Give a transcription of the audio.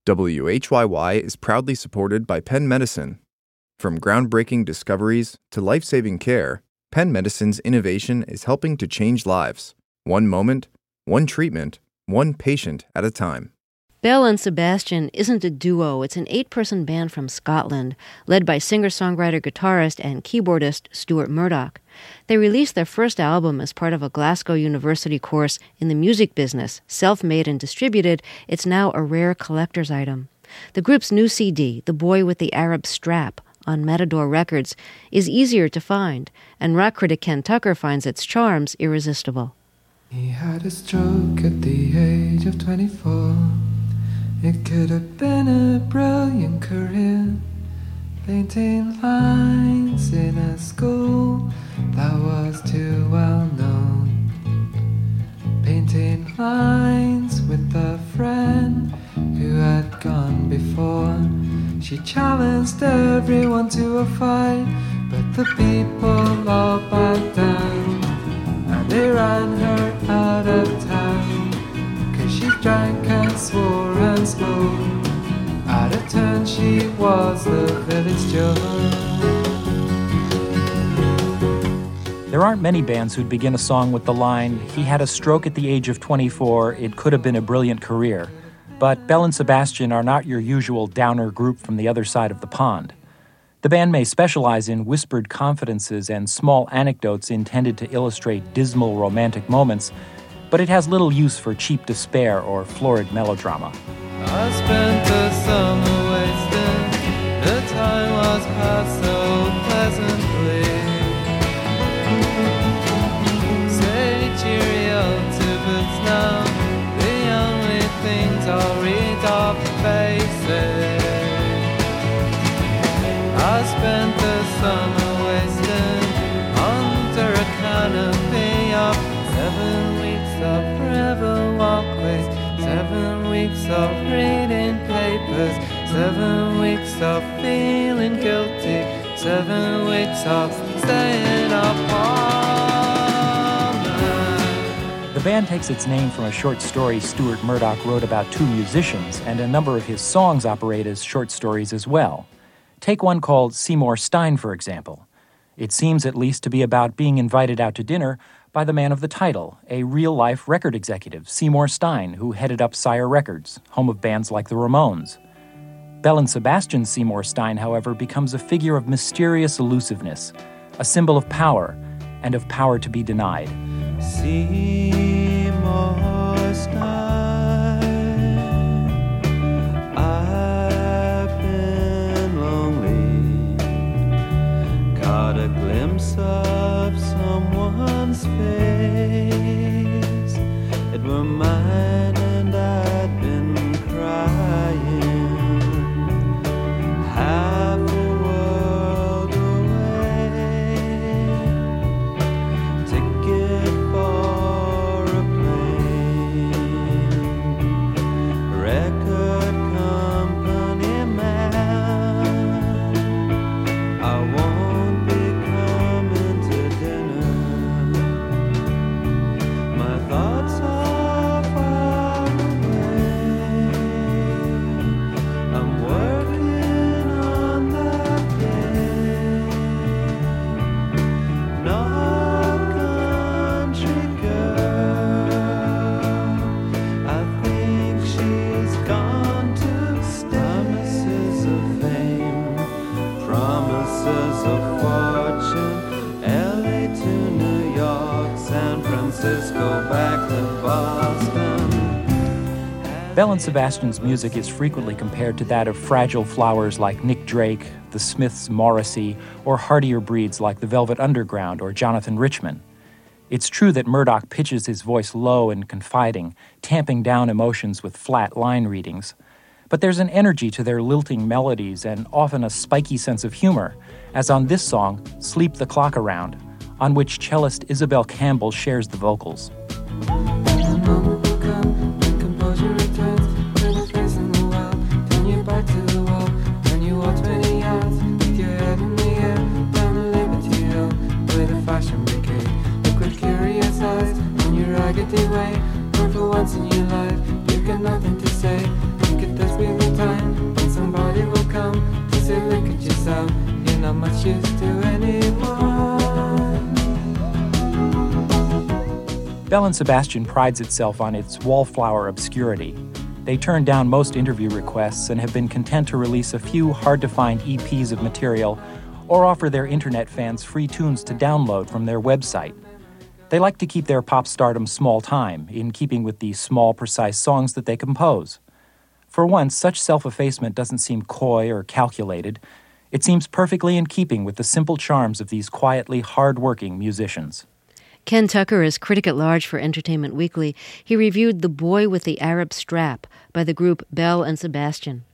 WHYY is proudly supported by Penn Medicine. From groundbreaking discoveries to life-saving care, Penn Medicine's innovation is helping to change lives. One moment, one treatment, one patient at a time. Belle and Sebastian isn't a duo. It's an 8-person band from Scotland, led by singer-songwriter, guitarist, and keyboardist Stuart Murdoch. They released their first album as part of a Glasgow University course in the music business. Self-made and distributed, it's now a rare collector's item. The group's new CD, The Boy with the Arab Strap, on Matador Records, is easier to find, and rock critic Ken Tucker finds its charms irresistible. He had a stroke at the age of 24. It could have been a brilliant career, painting lines in a school that was too well known, painting lines with a friend who had gone before. She challenged everyone to a fight, but the people all backed down, and they ran her out of town. She drank and swore and spoke. Out of turn she was the village joke. There aren't many bands who'd begin a song with the line, "He had a stroke at the age of 24, it could have been a brilliant career." But Belle and Sebastian are not your usual downer group from the other side of the pond. The band may specialize in whispered confidences and small anecdotes intended to illustrate dismal romantic moments, but it has little use for cheap despair or florid melodrama. I spent the summer wasting, the time was passed so pleasantly. Say cheerio to boots now, the only things I'll read are faces. I spent the summer wasting under a canopy of 7 weeks of forever walkways, 7 weeks of reading papers, 7 weeks of feeling guilty, 7 weeks of staying apart. The band takes its name from a short story Stuart Murdoch wrote about two musicians, and a number of his songs operate as short stories as well. Take one called Seymour Stein, for example. It seems at least to be about being invited out to dinner by the man of the title, a real-life record executive, Seymour Stein, who headed up Sire Records, home of bands like the Ramones. Belle and Sebastian Seymour Stein, however, becomes a figure of mysterious elusiveness, a symbol of power, and of power to be denied. Seymour Stein, I've been lonely, caught a glimpse of someone's face. It were mine and I'd been crying, half the world away. Ticket for a plane, record company man, I won't be coming to dinner. My thoughts are far away. I'm working on that day. North Country girl, I think she's gone to stay. Promises of fame, promises of fortune, LA to New York, San Francisco, back to Boston. Belle and Sebastian's music is frequently compared to that of fragile flowers like Nick Drake, the Smiths' Morrissey, or hardier breeds like the Velvet Underground or Jonathan Richman. It's true that Murdoch pitches his voice low and confiding, tamping down emotions with flat line readings. But there's an energy to their lilting melodies and often a spiky sense of humor, as on this song, Sleep the Clock Around, on which cellist Isabel Campbell shares the vocals. Composure returns, put a face in the world, turn your back to the wall, then you walk 20 yards, with your head in the air, down the Liberty Hill, play the fashion brigade, look with curious eyes, on your raggedy way, run for once in your life, you've got nothing to say, you could just be the time. much use to anyone. Belle and Sebastian prides itself on its wallflower obscurity. They turn down most interview requests and have been content to release a few hard-to-find EPs of material or offer their internet fans free tunes to download from their website. They like to keep their pop stardom small-time, in keeping with the small, precise songs that they compose. For once, such self-effacement doesn't seem coy or calculated. It seems perfectly in keeping with the simple charms of these quietly hard-working musicians. Ken Tucker is critic at large for Entertainment Weekly. He reviewed The Boy with the Arab Strap by the group Belle and Sebastian.